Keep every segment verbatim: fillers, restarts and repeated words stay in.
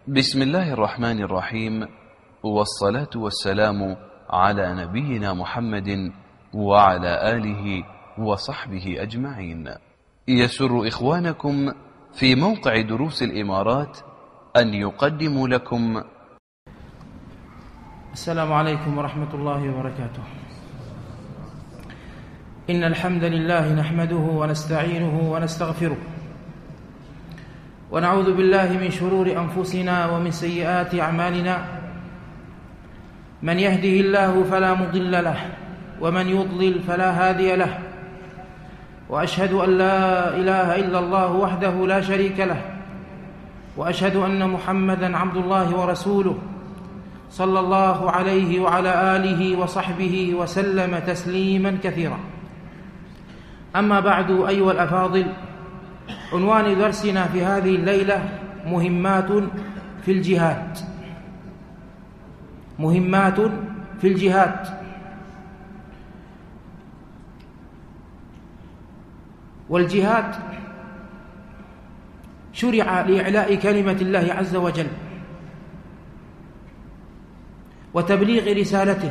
بسم الله الرحمن الرحيم، والصلاة والسلام على نبينا محمد وعلى آله وصحبه أجمعين. يسر إخوانكم في موقع دروس الإمارات أن يقدموا لكم. السلام عليكم ورحمة الله وبركاته. إن الحمد لله نحمده ونستعينه ونستغفره، ونعوذ بالله من شرور أنفسنا ومن سيئات أعمالنا. من يهده الله فلا مضل له، ومن يضلل فلا هادي له، وأشهد أن لا إله إلا الله وحده لا شريك له، وأشهد أن محمدًا عبد الله ورسوله صلى الله عليه وعلى آله وصحبه وسلم تسليمًا كثيرا. أما بعد، أيها الأفاضل، عنوان درسنا في هذه الليلة مهمات في الجهاد. مهمات في الجهاد. والجهاد شرع لإعلاء كلمة الله عز وجل وتبليغ رسالته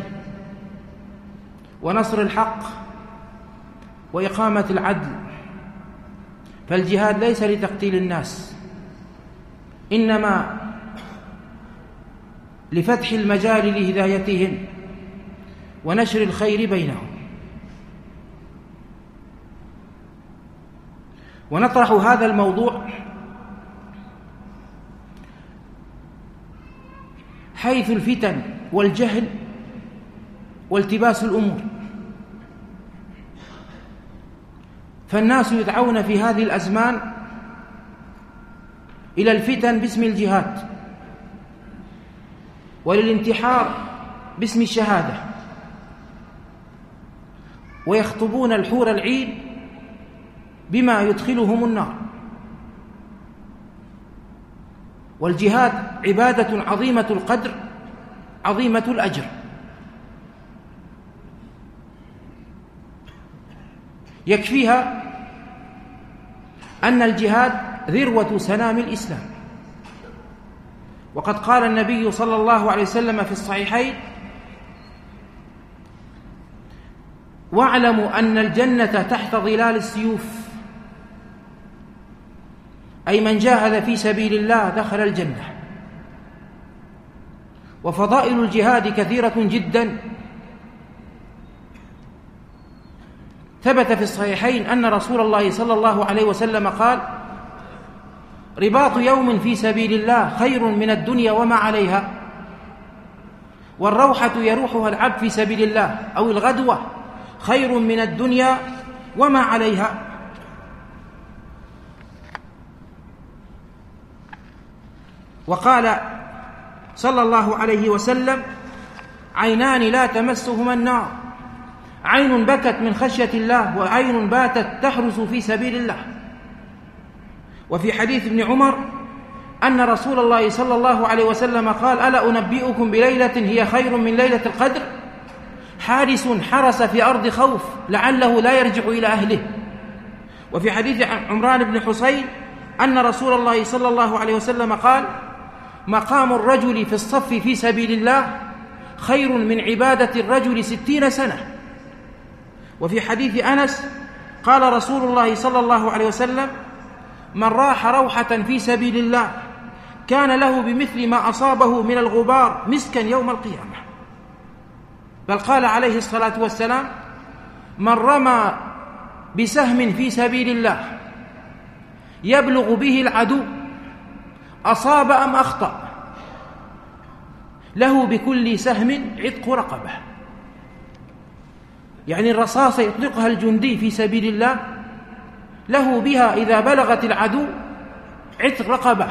ونصر الحق وإقامة العدل. فالجهاد ليس لتقتيل الناس، إنما لفتح المجال لهدايتهم ونشر الخير بينهم. ونطرح هذا الموضوع حيث الفتن والجهل والتباس الأمور، فالناس يدعون في هذه الأزمان إلى الفتن باسم الجهاد، وللانتحار باسم الشهادة، ويخطبون الحور العين بما يدخلهم النار. والجهاد عبادة عظيمة القدر عظيمة الأجر، يكفيها أن الجهاد ذروة سنام الإسلام. وقد قال النبي صلى الله عليه وسلم في الصحيحين: واعلموا أن الجنة تحت ظلال السيوف، أي من جاهد في سبيل الله دخل الجنة. وفضائل الجهاد كثيرة جدا. ثبت في الصحيحين أن رسول الله صلى الله عليه وسلم قال: رباط يوم في سبيل الله خير من الدنيا وما عليها، والروحة يروحها العبد في سبيل الله أو الغدوة خير من الدنيا وما عليها. وقال صلى الله عليه وسلم: عينان لا تمسهما النار، عين بكت من خشية الله، وعين باتت تحرس في سبيل الله. وفي حديث ابن عمر أن رسول الله صلى الله عليه وسلم قال: ألا أنبئكم بليلة هي خير من ليلة القدر؟ حارس حرس في أرض خوف لعله لا يرجع إلى أهله. وفي حديث عمران بن حسين أن رسول الله صلى الله عليه وسلم قال: مقام الرجل في الصف في سبيل الله خير من عبادة الرجل ستين سنة. وفي حديث أنس قال رسول الله صلى الله عليه وسلم: من راح روحة في سبيل الله كان له بمثل ما أصابه من الغبار مسكا يوم القيامة. بل قال عليه الصلاة والسلام: من رمى بسهم في سبيل الله يبلغ به العدو أصاب أم أخطأ له بكل سهم عتق رقبة. يعني الرصاصة يطلقها الجندي في سبيل الله له بها إذا بلغت العدو عتق رقبة.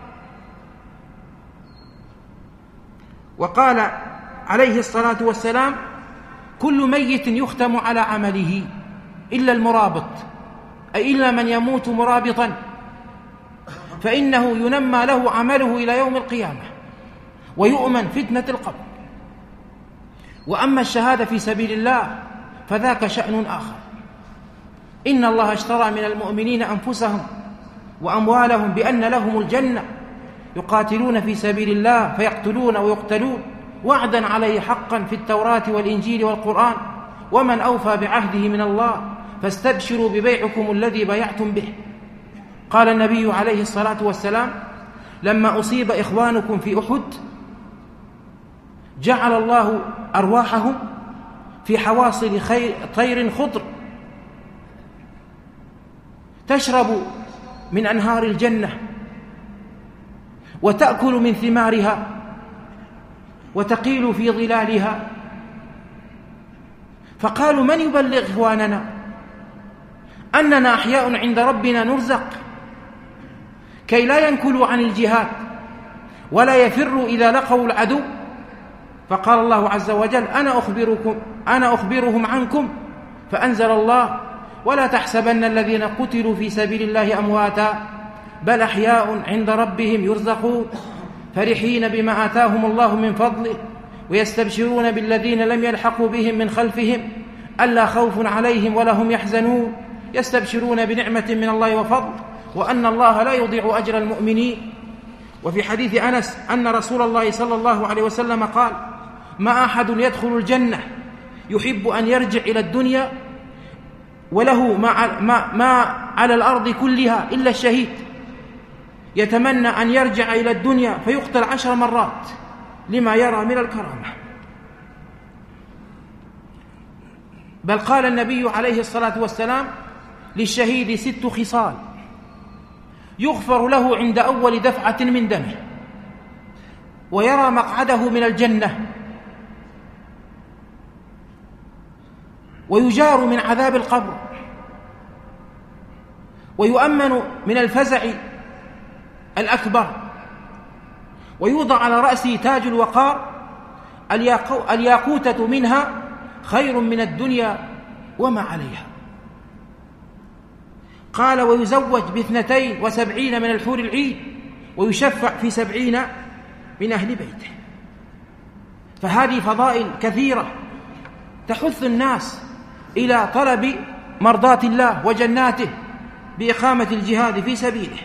وقال عليه الصلاة والسلام: كل ميت يختم على عمله إلا المرابط، أي إلا من يموت مرابطا، فإنه ينمى له عمله إلى يوم القيامة ويؤمن فتنة القبر. وأما الشهادة في سبيل الله فذاك شأن آخر. إن الله اشترى من المؤمنين أنفسهم وأموالهم بأن لهم الجنة يقاتلون في سبيل الله فيقتلون ويقتلون وعدا عليه حقا في التوراة والإنجيل والقرآن، ومن أوفى بعهده من الله فاستبشروا ببيعكم الذي بايعتم به. قال النبي عليه الصلاة والسلام: لما أصيب إخوانكم في أحد جعل الله أرواحهم في حواصل طير خضر تشرب من أنهار الجنة وتأكل من ثمارها وتقيل في ظلالها. فقالوا: من يبلغ إخواننا أننا أحياء عند ربنا نرزق، كي لا ينكلوا عن الجهاد ولا يفروا إذا لقوا العدو؟ فقال الله عز وجل: أنا أخبركم أنا أخبرهم عنكم. فأنزل الله: ولا تحسبن الذين قتلوا في سبيل الله أمواتا بل أحياء عند ربهم يرزقون فرحين بما آتاهم الله من فضله ويستبشرون بالذين لم يلحقوا بهم من خلفهم ألا خوف عليهم ولا هم يحزنون يستبشرون بنعمة من الله وفضل وأن الله لا يضيع أجر المؤمنين. وفي حديث أنس أن رسول الله صلى الله عليه وسلم قال: ما أحد يدخل الجنة يحب أن يرجع إلى الدنيا وله ما, ما, ما على الأرض كلها إلا الشهيد، يتمنى أن يرجع إلى الدنيا فيقتل عشر مرات لما يرى من الكرامة. بل قال النبي عليه الصلاة والسلام: للشهيد ست خصال يغفر له عند أول دفعة من دمه، ويرى مقعده من الجنة، ويجار من عذاب القبر، ويؤمن من الفزع الأكبر، ويوضع على رأسه تاج الوقار، الياقوتة منها خير من الدنيا وما عليها. قال: ويزوج باثنتين وسبعين من الحور العين، ويشفع في سبعين من أهل بيته. فهذه فضائل كثيرة تحث الناس إلى طلب مرضاة الله وجناته بإقامة الجهاد في سبيله.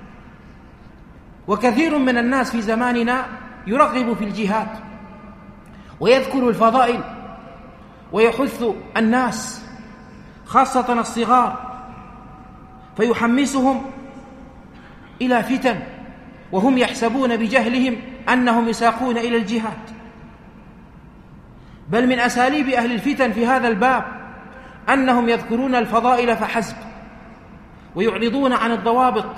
وكثير من الناس في زماننا يرغب في الجهاد ويذكر الفضائل ويحث الناس خاصة الصغار، فيحمسهم إلى فتن وهم يحسبون بجهلهم أنهم يساقون إلى الجهاد. بل من أساليب أهل الفتن في هذا الباب أنهم يذكرون الفضائل فحسب، ويعرضون عن الضوابط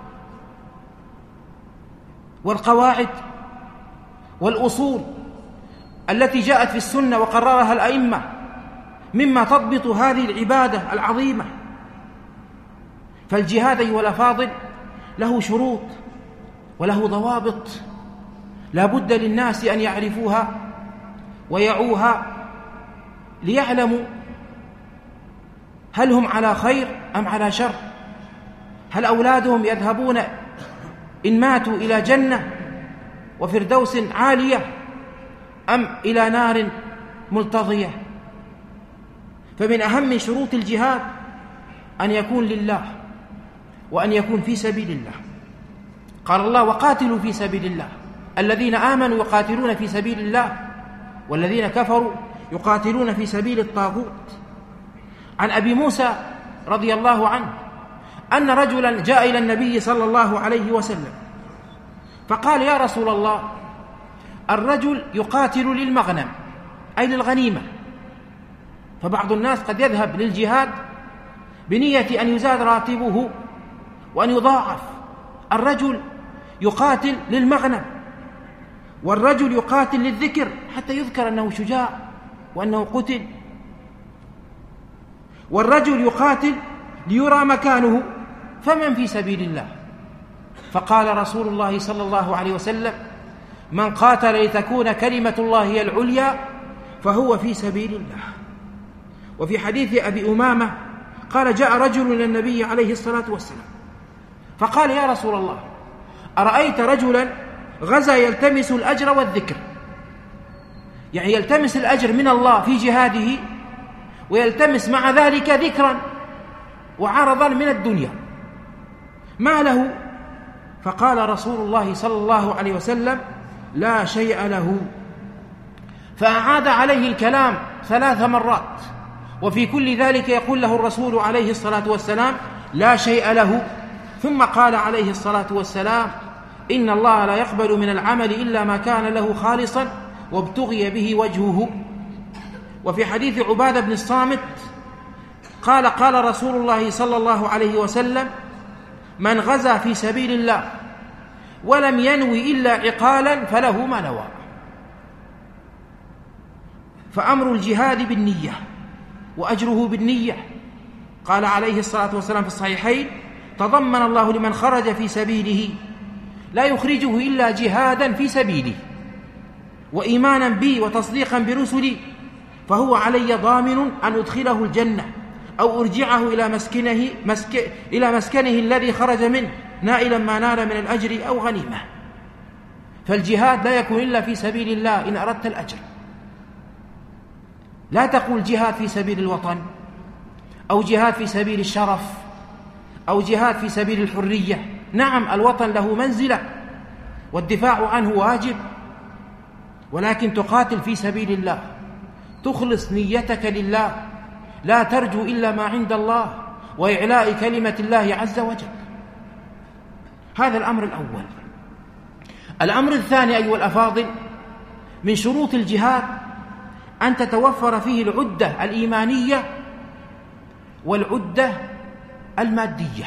والقواعد والأصول التي جاءت في السنة وقررها الأئمة مما تضبط هذه العبادة العظيمة. فالجهاد أيها الأفاضل له شروط وله ضوابط لا بد للناس أن يعرفوها ويعوها ليعلموا هل هم على خير أم على شر، هل أولادهم يذهبون إن ماتوا إلى جنة وفردوس عالية أم إلى نار ملتظية. فمن أهم شروط الجهاد أن يكون لله وأن يكون في سبيل الله. قال الله: وقاتلوا في سبيل الله، الذين آمنوا يقاتلون في سبيل الله والذين كفروا يقاتلون في سبيل الطاغوت. عن أبي موسى رضي الله عنه أن رجلا جاء إلى النبي صلى الله عليه وسلم فقال: يا رسول الله، الرجل يقاتل للمغنم أي للغنيمة. فبعض الناس قد يذهب للجهاد بنية أن يزاد راتبه وأن يضاعف. الرجل يقاتل للمغنم، والرجل يقاتل للذكر حتى يذكر أنه شجاع وأنه قتل، والرجل يقاتل ليرى مكانه. فمن في سبيل الله؟ فقال رسول الله صلى الله عليه وسلم: من قاتل لتكون كلمة الله هي العليا فهو في سبيل الله. وفي حديث أبي أمامة قال: جاء رجل إلى النبي عليه الصلاة والسلام فقال: يا رسول الله، أرأيت رجلا غزا يلتمس الأجر والذكر، يعني يلتمس الأجر من الله في جهاده ويلتمس مع ذلك ذكرا وعرضا من الدنيا، ما له فقال رسول الله صلى الله عليه وسلم: لا شيء له. فأعاد عليه الكلام ثلاث مرات، وفي كل ذلك يقول له الرسول عليه الصلاة والسلام: لا شيء له. ثم قال عليه الصلاة والسلام: إن الله لا يقبل من العمل إلا ما كان له خالصا وابتغي به وجهه. وفي حديث عبادة بن الصامت قال: قال رسول الله صلى الله عليه وسلم: من غزا في سبيل الله ولم ينوي إلا عقالا فله ما نوى. فأمر الجهاد بالنية وأجره بالنية. قال عليه الصلاة والسلام في الصحيحين: تضمن الله لمن خرج في سبيله لا يخرجه إلا جهادا في سبيلي وإيمانا بي وتصديقا برسلي، فهو علي ضامن أن أدخله الجنة أو أرجعه إلى مسكنه, مسك إلى مسكنه الذي خرج منه نائلا ما نال من الأجر أو غنيمة. فالجهاد لا يكون إلا في سبيل الله إن أردت الأجر. لا تقول جهاد في سبيل الوطن، أو جهاد في سبيل الشرف، أو جهاد في سبيل الحرية. نعم، الوطن له منزلة والدفاع عنه واجب، ولكن تقاتل في سبيل الله، تخلص نيتك لله، لا ترجو إلا ما عند الله وإعلاء كلمة الله عز وجل. هذا الأمر الأول. الأمر الثاني أيها الأفاضل، من شروط الجهاد أن تتوفر فيه العدة الإيمانية والعدة المادية.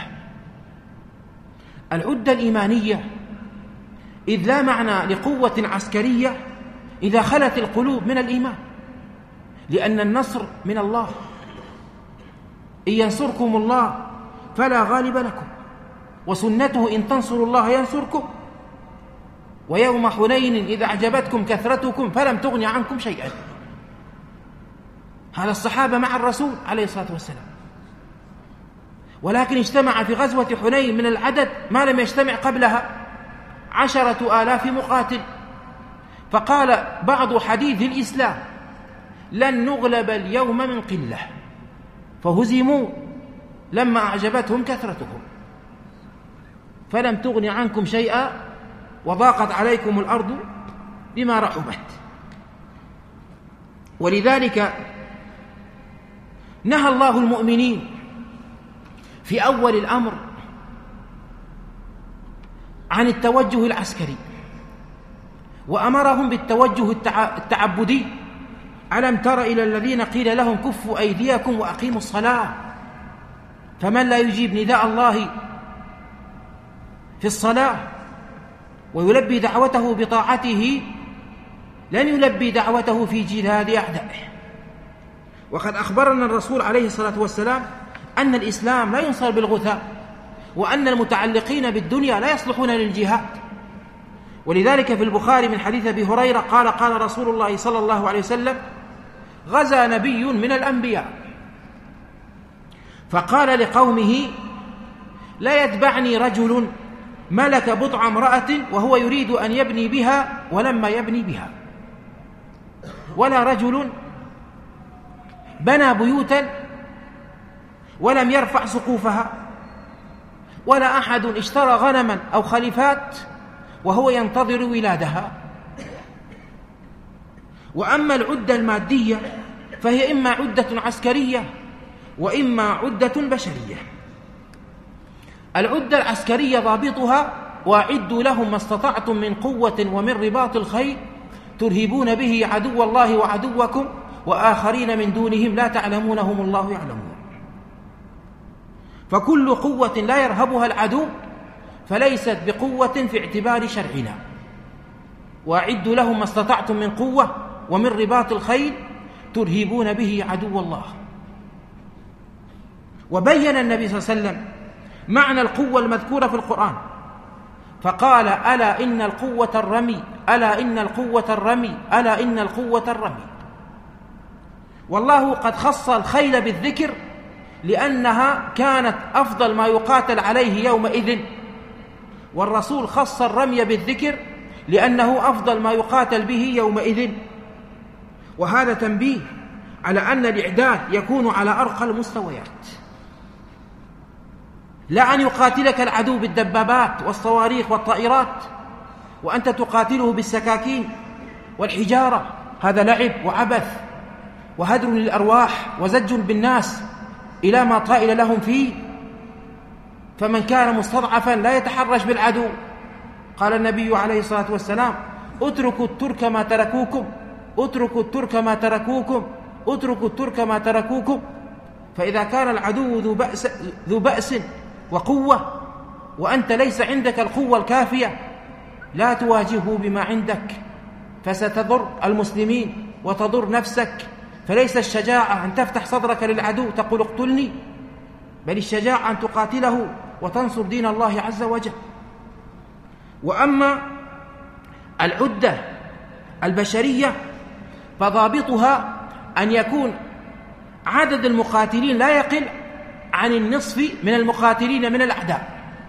العدة الإيمانية إذ لا معنى لقوة عسكرية إذا خلت القلوب من الإيمان، لأن النصر من الله. إن ينصركم الله فلا غالب لكم، وسنته إن تنصروا الله ينصركم. ويوم حنين إذا أعجبتكم كثرتكم فلم تغن عنكم شيئا. هذا الصحابة مع الرسول عليه الصلاة والسلام، ولكن اجتمع في غزوة حنين من العدد ما لم يجتمع قبلها عشرة آلاف مقاتل. فقال بعض حديث الإسلام: لن نغلب اليوم من قلة، فهزموا لما أعجبتهم كثرتهم فلم تغن عنكم شيئا وضاقت عليكم الأرض بما رحبت. ولذلك نهى الله المؤمنين في أول الأمر عن التوجه العسكري، وأمرهم بالتوجه التعبدي. ألم تر إلى الذين قيل لهم كفوا أيديكم وأقيموا الصلاة؟ فمن لا يجيب نداء الله في الصلاة ويلبي دعوته بطاعته لن يلبي دعوته في جهاد أعدائه. وقد أخبرنا الرسول عليه الصلاة والسلام أن الإسلام لا ينصر بالغثاء، وأن المتعلقين بالدنيا لا يصلحون للجهاد. ولذلك في البخاري من حديث أبي هريرة قال: قال رسول الله صلى الله عليه وسلم: غزا نبي من الأنبياء فقال لقومه: لا يتبعني رجل ملك بضع امرأة وهو يريد أن يبني بها ولما يبني بها، ولا رجل بنى بيوتا ولم يرفع سقوفها، ولا أحد اشترى غنما أو خليفات وهو ينتظر ولادها. وأما العدة المادية فهي إما عدة عسكرية وإما عدة بشرية. العدة العسكرية ضابطها: وأعدوا لهم ما استطعتم من قوة ومن رباط الخيل ترهبون به عدو الله وعدوكم وآخرين من دونهم لا تعلمونهم الله يعلمون. فكل قوة لا يرهبها العدو فليست بقوة في اعتبار شرعنا. وأعدوا لهم ما استطعتم من قوة ومن رباط الخيل ترهبون به عدو الله. وبين النبي صلى الله عليه وسلم معنى القوة المذكورة في القرآن فقال: ألا إن القوة الرمي، ألا إن القوة الرمي، ألا إن القوة الرمي. والله قد خص الخيل بالذكر لأنها كانت أفضل ما يقاتل عليه يومئذ، والرسول خص الرمي بالذكر لأنه أفضل ما يقاتل به يومئذ. وهذا تنبيه على أن الإعداد يكون على أرقى المستويات. لا أن يقاتلك العدو بالدبابات والصواريخ والطائرات وأنت تقاتله بالسكاكين والحجارة، هذا لعب وعبث وهدر للأرواح وزج بالناس إلى ما طائل لهم فيه. فمن كان مستضعفا لا يتحرش بالعدو. قال النبي عليه الصلاة والسلام: اتركوا الترك ما تركوكم، اتركوا الترك ما تركوكم، اتركوا الترك ما تركوكم. فإذا كان العدو ذو بأس, ذو بأس وقوة وأنت ليس عندك القوة الكافية لا تواجهه بما عندك، فستضر المسلمين وتضر نفسك. فليس الشجاعة أن تفتح صدرك للعدو تقول اقتلني، بل الشجاعة أن تقاتله وتنصر دين الله عز وجل. وأما العدة البشرية فضابطها أن يكون عدد المقاتلين لا يقل عن النصف من المقاتلين من الأعداء.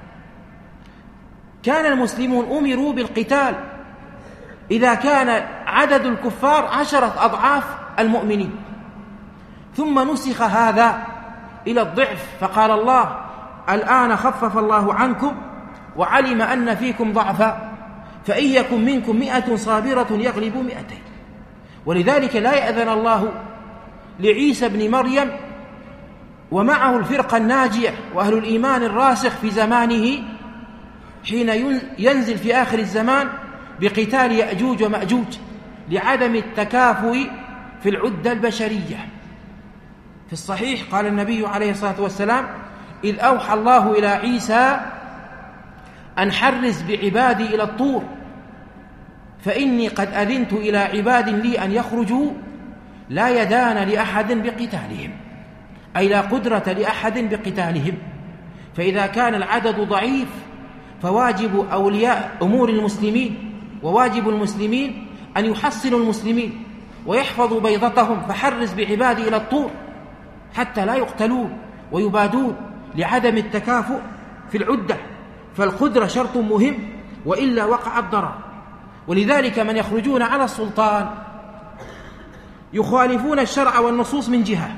كان المسلمون أمروا بالقتال إذا كان عدد الكفار عشرة أضعاف المؤمنين، ثم نسخ هذا إلى الضعف، فقال الله: الآن خفف الله عنكم وعلم أن فيكم ضعفا فإن يكن منكم مئة صابرة يغلبوا مئتين. ولذلك لا يأذن الله لعيسى بن مريم ومعه الفرقة الناجية وأهل الإيمان الراسخ في زمانه حين ينزل في آخر الزمان بقتال يأجوج ومأجوج لعدم التكافؤ في العدة البشرية. في الصحيح قال النبي عليه الصلاة والسلام: إذ أوحى الله إلى عيسى أن حرز بعبادي إلى الطور فإني قد أذنت إلى عباد لي أن يخرجوا لا يدان لأحد بقتالهم، أي لا قدرة لأحد بقتالهم. فإذا كان العدد ضعيف فواجب أولياء أمور المسلمين وواجب المسلمين أن يحصنوا المسلمين ويحفظوا بيضتهم، فحرز بعبادي إلى الطور حتى لا يقتلون ويبادون لعدم التكافؤ في العدة. فالقدرة شرط مهم وإلا وقع الضرر. ولذلك من يخرجون على السلطان يخالفون الشرع والنصوص من جهة،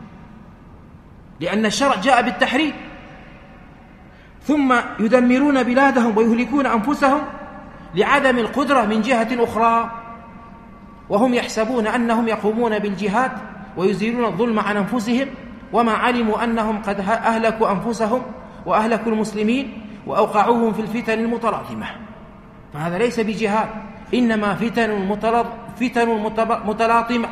لأن الشرع جاء بالتحريم، ثم يدمرون بلادهم ويهلكون أنفسهم لعدم القدرة من جهة أخرى، وهم يحسبون أنهم يقومون بالجهاد ويزيلون الظلم عن أنفسهم وما علموا أنهم قد أهلكوا أنفسهم وأهلكوا المسلمين وأوقعوهم في الفتن المتلاطمة. فهذا ليس بجهاد، إنما فتن فتن متلاطمة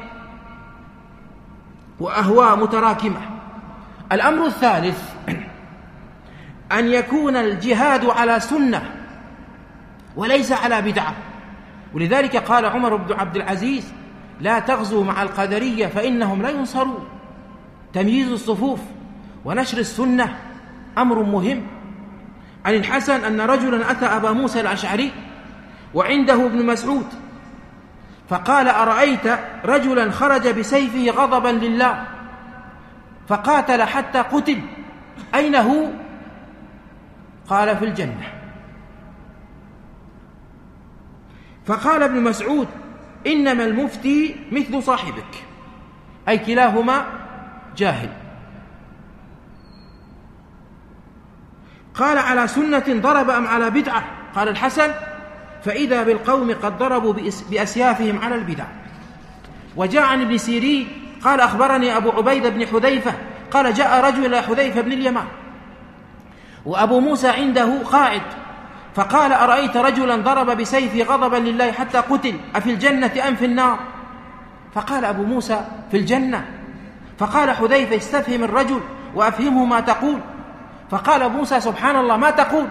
وأهواء متراكمة. الأمر الثالث أن يكون الجهاد على سنة وليس على بدعة. ولذلك قال عمر بن عبد العزيز: لا تغزوا مع القدرية فإنهم لا ينصرون. تمييز الصفوف ونشر السنة أمر مهم. عن الحسن أن رجلا أتى أبا موسى الأشعري وعنده ابن مسعود فقال: أرأيت رجلا خرج بسيفه غضبا لله فقاتل حتى قتل، أين هو؟ قال: في الجنة. فقال ابن مسعود: إنما المفتي مثل صاحبك، أي كلاهما جاهل. قال: على سنة ضرب أم على بدعة؟ قال الحسن: فإذا بالقوم قد ضربوا بأسيافهم على البدع. وجاء عن ابن سيرين قال: أخبرني أبو عبيدة بن حذيفة قال: جاء رجل إلى حذيفة بن اليمان وأبو موسى عنده قاعد فقال: أرأيت رجلا ضرب بسيفه غضبا لله حتى قتل أفي الجنة أم في النار؟ فقال أبو موسى: في الجنة. فقال حذيفة: استفهم الرجل وأفهمه ما تقول. فقال أبو موسى: سبحان الله، ما تقول؟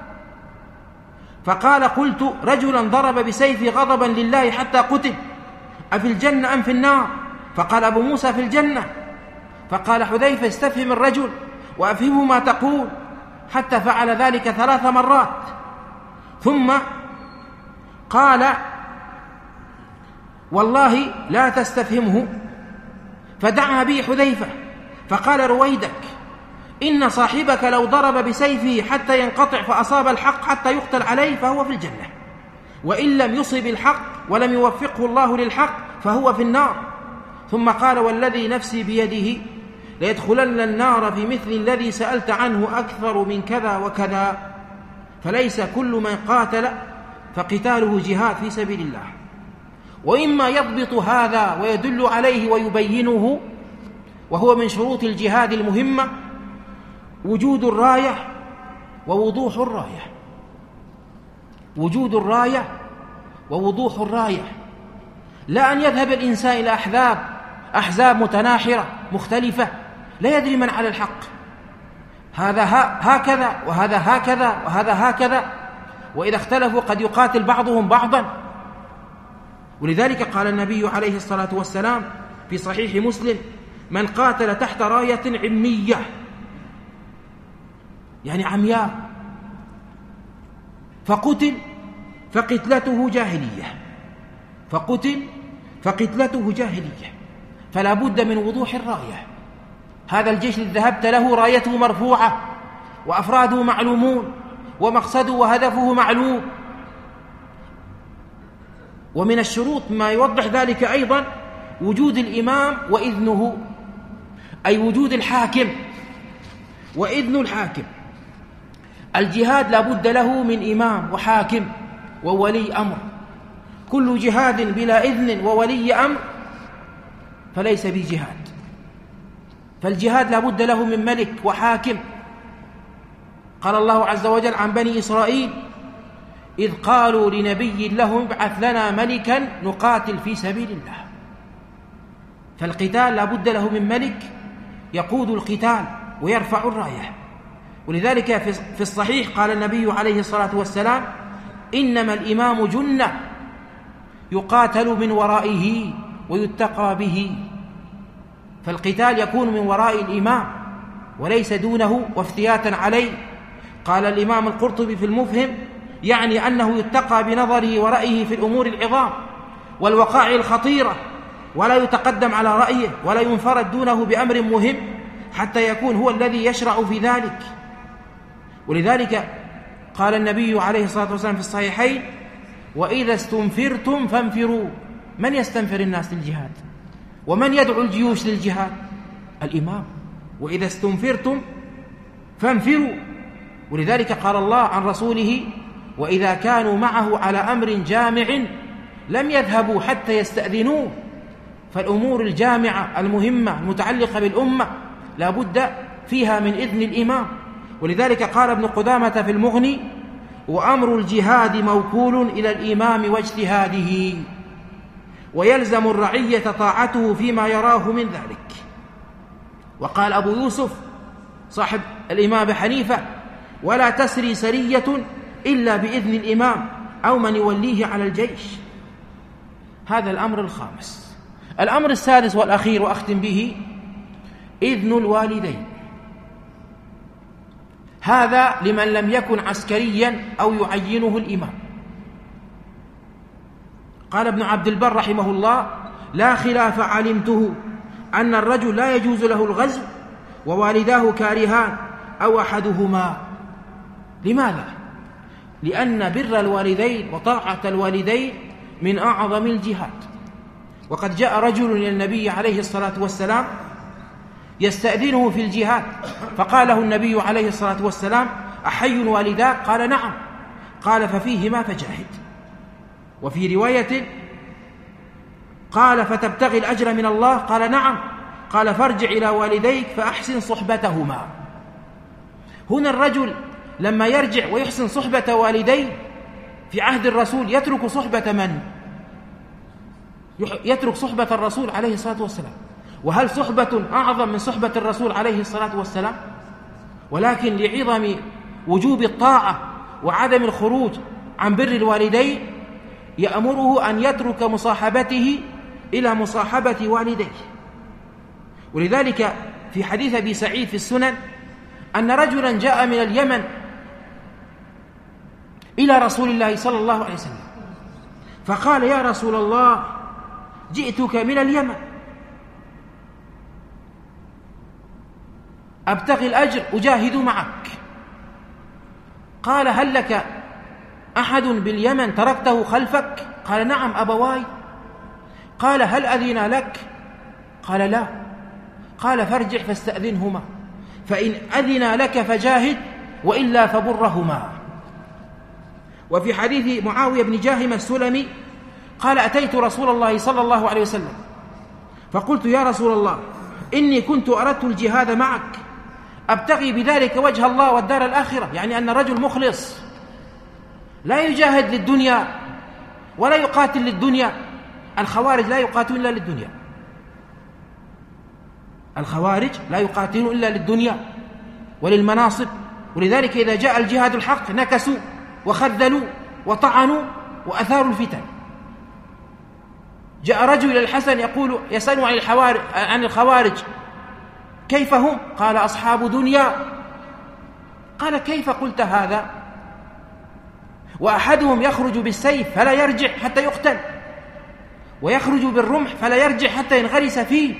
فقال: قلت رجلا ضرب بسيفه غضبا لله حتى قتل أفي الجنة أم في النار؟ فقال أبو موسى: في الجنة. فقال حذيفة: استفهم الرجل وأفهمه ما تقول، حتى فعل ذلك ثلاث مرات. ثم قال: والله لا تستفهمه. فدعا به حذيفة فقال: رويدك، إن صاحبك لو ضرب بسيفه حتى ينقطع فأصاب الحق حتى يقتل عليه فهو في الجنة، وإن لم يصب الحق ولم يوفقه الله للحق فهو في النار. ثم قال: والذي نفسي بيده ليدخلن النار في مثل الذي سألت عنه أكثر من كذا وكذا. فليس كل من قاتل فقتاله جهاد في سبيل الله. وإما يضبط هذا ويدل عليه ويبينه، وهو من شروط الجهاد المهمة وجود الراية ووضوح الراية. وجود الراية ووضوح الراية، لا أن يذهب الإنسان إلى أحزاب أحزاب متناحرة مختلفة لا يدري من على الحق، هذا هكذا وهذا هكذا وهذا هكذا، وإذا اختلفوا قد يقاتل بعضهم بعضا. ولذلك قال النبي عليه الصلاة والسلام في صحيح مسلم: من قاتل تحت راية عمية، يعني عمياء، فقتل فقتلته جاهلية، فقتل فقتلته جاهلية. فلا بد من وضوح الراية. هذا الجيش الذي ذهبت له رايته مرفوعة وأفراده معلومون ومقصده وهدفه معلوم. ومن الشروط ما يوضح ذلك أيضا وجود الإمام وإذنه، أي وجود الحاكم وإذن الحاكم. الجهاد لا بد له من إمام وحاكم وولي أمر. كل جهاد بلا إذن وولي أمر فليس بجهاد. فالجهاد لا بد له من ملك وحاكم. قال الله عز وجل عن بني إسرائيل: إذ قالوا لنبي لهم ابعث لنا ملكا نقاتل في سبيل الله. فالقتال لا بد له من ملك يقود القتال ويرفع الراية. ولذلك في الصحيح قال النبي عليه الصلاة والسلام: إنما الإمام جنة يقاتل من ورائه ويتقى به. فالقتال يكون من وراء الإمام وليس دونه وافتياتا عليه. قال الإمام القرطبي في المفهم: يعني أنه يتقى بنظره ورأيه في الأمور العظام والوقائع الخطيرة، ولا يتقدم على رأيه ولا ينفرد دونه بأمر مهم حتى يكون هو الذي يشرع في ذلك. ولذلك قال النبي عليه الصلاة والسلام في الصحيحين: وإذا استنفرتم فانفروا. من يستنفر الناس للجهاد؟ ومن يدعو الجيوش للجهاد؟ الإمام. وإذا استنفرتم فانفروا. ولذلك قال الله عن رسوله: وإذا كانوا معه على أمر جامع لم يذهبوا حتى يستأذنوه. فالأمور الجامعة المهمة المتعلقة بالأمة لا بد فيها من إذن الإمام. ولذلك قال ابن قدامة في المغني: وأمر الجهاد موكول إلى الإمام واجتهاده، ويلزم الرعية طاعته فيما يراه من ذلك. وقال أبو يوسف صاحب الإمام أبي حنيفة: ولا تسري سرية إلا بإذن الإمام أو من يوليه على الجيش. هذا الأمر الخامس. الأمر السادس والأخير وأختم به: إذن الوالدين. هذا لمن لم يكن عسكريا أو يعينه الإمام. قال ابن عبد البر رحمه الله: لا خلاف علمته أن الرجل لا يجوز له الغزو ووالداه كارهان أو أحدهما. لماذا؟ لأن بر الوالدين وطاعة الوالدين من أعظم الجهاد. وقد جاء رجل إلى النبي عليه الصلاة والسلام يستأذنه في الجهاد، فقال له النبي عليه الصلاة والسلام: أحي والداك؟ قال: نعم. قال: ففيهما فجاهد. وفي رواية قال: فتبتغي الأجر من الله؟ قال: نعم. قال: فارجع إلى والديك فأحسن صحبتهما. هنا الرجل لما يرجع ويحسن صحبة والديه في عهد الرسول يترك صحبة من؟ يترك صحبة الرسول عليه الصلاة والسلام. وهل صحبة أعظم من صحبة الرسول عليه الصلاة والسلام؟ ولكن لعظم وجوب الطاعة وعدم الخروج عن بر الوالدين يأمره أن يترك مصاحبته إلى مصاحبة والديه. ولذلك في حديث أبي سعيد في السنن أن رجلا جاء من اليمن إلى رسول الله صلى الله عليه وسلم فقال: يا رسول الله، جئتك من اليمن أبتغي الأجر أجاهد معك. قال: هل لك أحد باليمن تركته خلفك؟ قال: نعم، أبواي. قال: هل أذن لك؟ قال: لا. قال فارجع فاستأذنهما فإن أذن لك فجاهد وإلا فبرهما. وفي حديث معاوية بن جاهم السلمي قال أتيت رسول الله صلى الله عليه وسلم فقلت يا رسول الله إني كنت أردت الجهاد معك أبتغي بذلك وجه الله والدار الآخرة، يعني أن رجل مخلص لا يجاهد للدنيا ولا يقاتل للدنيا. الخوارج لا يقاتلون إلا للدنيا، الخوارج لا يقاتلون إلا للدنيا وللمناصب، ولذلك إذا جاء الجهاد الحق نكسوا وخذلوا وطعنوا وأثاروا الفتن. جاء رجل إلى الحسن يقول يسأل عن الحوارج عن الخوارج كيف هم؟ قال أصحاب دنيا. قال كيف قلت هذا وأحدهم يخرج بالسيف فلا يرجع حتى يقتل، ويخرج بالرمح فلا يرجع حتى ينغرس فيه؟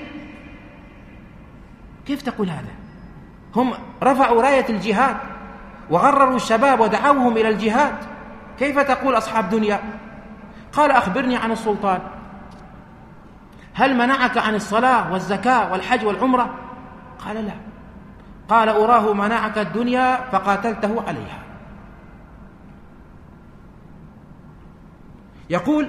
كيف تقول هذا؟ هم رفعوا راية الجهاد وغرروا الشباب ودعوهم إلى الجهاد، كيف تقول أصحاب دنيا؟ قال أخبرني عن السلطان، هل منعك عن الصلاة والزكاة والحج والعمرة؟ قال لا. قال أراه منعك الدنيا فقاتلته عليها. يقول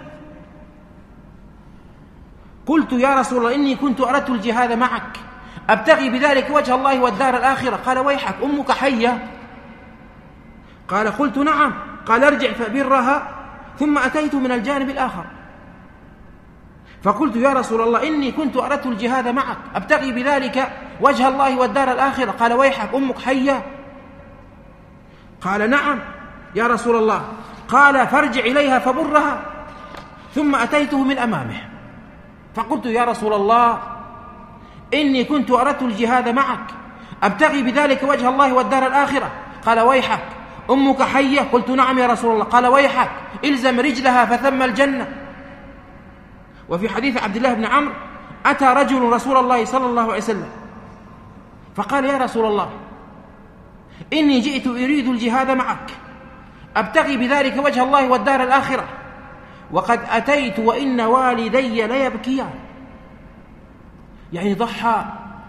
قلت يا رسول الله إني كنت أردت الجهاد معك أبتغي بذلك وجه الله والدار الآخرة. قال ويحك أمك حية؟ قال قلت نعم. قال ارجع فبرها. ثم أتيت من الجانب الآخر فقلت يا رسول الله إني كنت أردت الجهاد معك أبتغي بذلك وجه الله والدار الآخرة. قال ويحك أمك حية؟ قال نعم يا رسول الله. قال فارجع إليها فبرها. ثم أتيته من أمامه فقلت يا رسول الله إني كنت أردت الجهاد معك أبتغي بذلك وجه الله والدار الآخرة. قال ويحك أمك حية؟ قلت نعم يا رسول الله. قال ويحك إلزم رجلها فثم الجنة. وفي حديث عبد الله بن عمرو أتى رجل رسول الله صلى الله عليه وسلم فقال يا رسول الله إني جئت أريد الجهاد معك أبتغي بذلك وجه الله والدار الآخرة وقد أتيت وإن والدي ليبكيان، يعني ضحى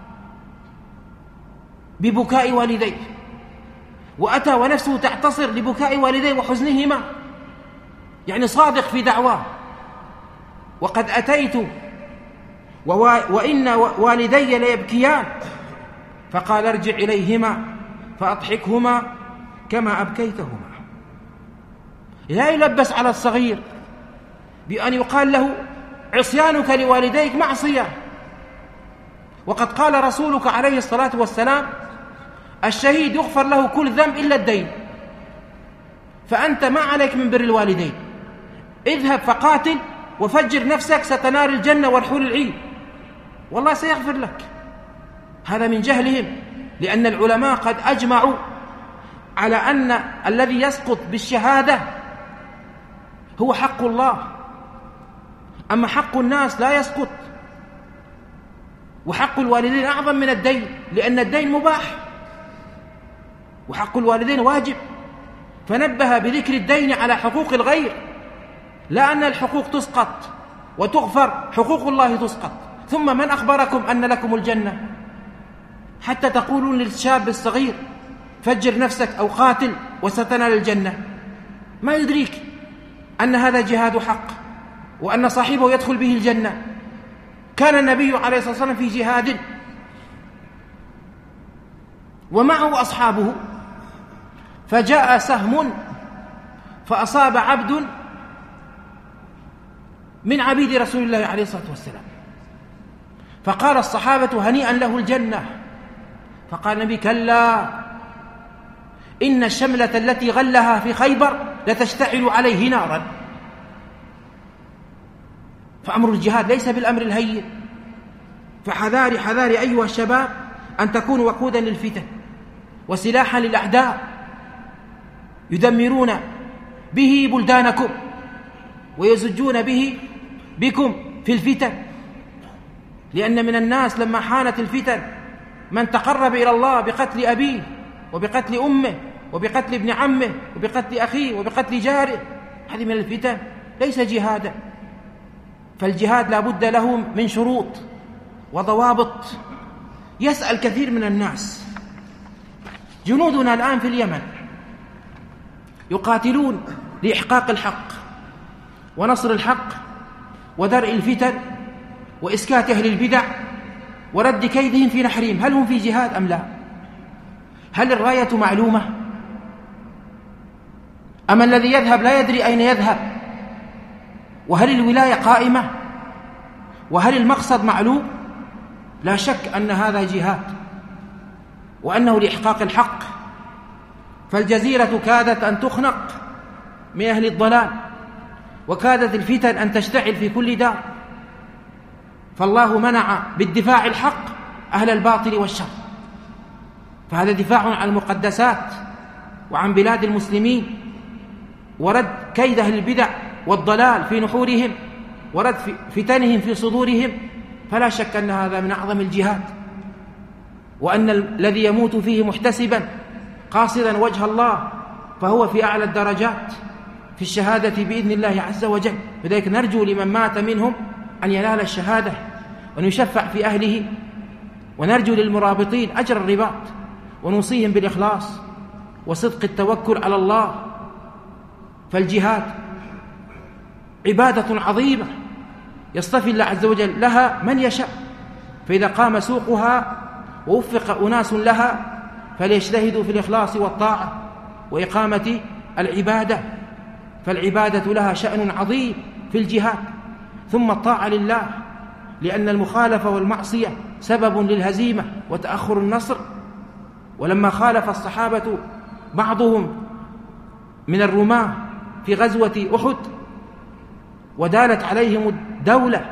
ببكاء والديه وأتى ونفسه تعتصر لبكاء والديه وحزنهما، يعني صادق في دعواه. وقد أتيت وإن والدي ليبكيان. فقال ارجع إليهما فأضحكهما كما أبكيتهما. لا يلبس على الصغير بأن يقال له عصيانك لوالديك معصية، وقد قال رسولك عليه الصلاة والسلام الشهيد يغفر له كل ذنب إلا الدين، فأنت ما عليك من بر الوالدين، اذهب فقاتل وفجر نفسك ستنال الجنة والحور العين والله سيغفر لك. هذا من جهلهم، لأن العلماء قد أجمعوا على أن الذي يسقط بالشهادة هو حق الله، أما حق الناس لا يسقط. وحق الوالدين أعظم من الدين، لأن الدين مباح وحق الوالدين واجب، فنبه بذكر الدين على حقوق الغير، لا أن الحقوق تسقط وتغفر، حقوق الله تسقط. ثم من أخبركم أن لكم الجنة حتى تقولون للشاب الصغير فجر نفسك أو قاتل وستنال الجنة؟ ما يدريك أن هذا جهاد حق وأن صاحبه يدخل به الجنة. كان النبي عليه الصلاة والسلام في جهاد ومعه أصحابه، فجاء سهم فأصاب عبد من عبيد رسول الله عليه الصلاة والسلام، فقال الصحابة هنيئا له الجنة. فقال النبي كلا إن الشملة التي غلها في خيبر لتشتعل عليه نارا. فأمر الجهاد ليس بالأمر الهين، فحذاري حذاري أيها الشباب أن تكونوا وقودا للفتن وسلاحا للأعداء يدمرون به بلدانكم ويزجون به بكم في الفتن. لأن من الناس لما حانت الفتن من تقرب إلى الله بقتل أبيه وبقتل أمه وبقتل ابن عمه وبقتل أخيه وبقتل جاره، هذه من الفتن ليس جهادا. فالجهاد لا بد له من شروط وضوابط يسأل كثير من الناس. جنودنا الآن في اليمن يقاتلون لإحقاق الحق ونصر الحق ودرء الفتن وإسكات أهل البدع ورد كيدهم في نحرهم. هل هم في جهاد أم لا؟ هل الراية معلومة أم الذي يذهب لا يدري أين يذهب؟ وهل الولاية قائمة؟ وهل المقصد معلوم؟ لا شك أن هذا جهاد وأنه لإحقاق الحق. فالجزيرة كادت أن تخنق من أهل الضلال، وكادت الفتن أن تشتعل في كل دار، فالله منع بالدفاع الحق أهل الباطل والشر. فهذا دفاع عن المقدسات وعن بلاد المسلمين، ورد كيد أهل البدع والضلال في نحورهم، ورد فتنهم في صدورهم. فلا شك أن هذا من أعظم الجهاد، وأن الذي يموت فيه محتسبا قاصدا وجه الله فهو في أعلى الدرجات في الشهادة بإذن الله عز وجل. لذلك نرجو لمن مات منهم أن ينال الشهادة وأن يشفع في أهله، ونرجو للمرابطين أجر الرباط، ونوصيهم بالإخلاص وصدق التوكل على الله. فالجهاد عبادة عظيمة يصطفي الله عز وجل لها من يشاء، فإذا قام سوقها ووفق أناس لها فليجتهدوا في الإخلاص والطاعة وإقامة العبادة. فالعبادة لها شأن عظيم في الجهاد، ثم الطاعة لله، لأن المخالفة والمعصية سبب للهزيمة وتأخر النصر. ولما خالف الصحابة بعضهم من الرماة في غزوة أحد ودالت عليهم الدولة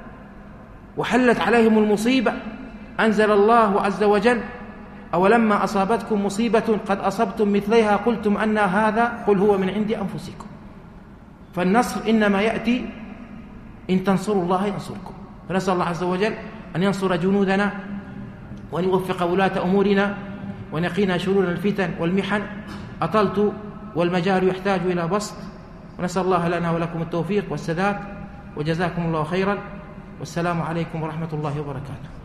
وحلت عليهم المصيبة، أنزل الله عز وجل: أولما أصابتكم مصيبة قد أصبتم مثليها قلتم أن هذا قل هو من عند أنفسكم. فالنصر إنما يأتي إن تنصروا الله ينصركم. فنسأل الله عز وجل أن ينصر جنودنا وأن يوفق ولاة أمورنا وأن يقينا شرور الفتن والمحن. أطلت والمجال يحتاج إلى بسط، ونسأل الله لنا ولكم التوفيق والسداد، وجزاكم الله خيرا، والسلام عليكم ورحمة الله وبركاته.